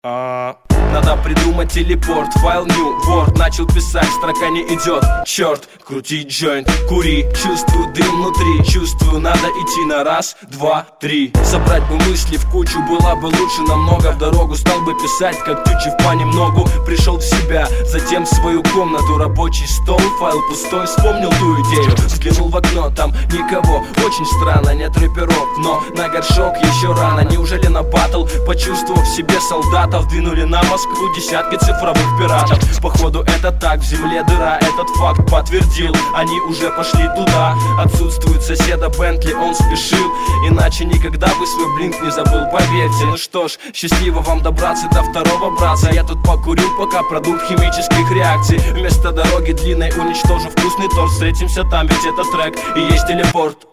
Надо придумать телепорт, файл new, Word. Начал писать, строка не идет, черт. Крутить джойнт, кури, чувствую дым внутри. Чувствую, надо идти на раз, два, три. Собрать бы мысли в кучу, было бы лучше намного. В дорогу стал бы писать, как тючев понемногу. Пришел в себя, затем в свою комнату. Рабочий стол, файл пустой, вспомнил ту идею. Взглянул в окно, там никого, очень странно, нет рэперов. Но на горшок еще рано, неужели на баттл? Почувствовав в себе солдатов, двинули на Москву десятки цифровых пиратов. Походу это так, в земле дыра, этот факт подтвердил. Они уже пошли туда. Отсутствует соседа Бентли, он спешил. Иначе никогда бы свой блинк не забыл, поверьте. Ну что ж, счастливо вам добраться до второго братца. Я тут покурю, пока продукт химических реакций. Вместо дороги длинной уничтожу вкусный торт. Встретимся там, ведь это трек и есть телепорт.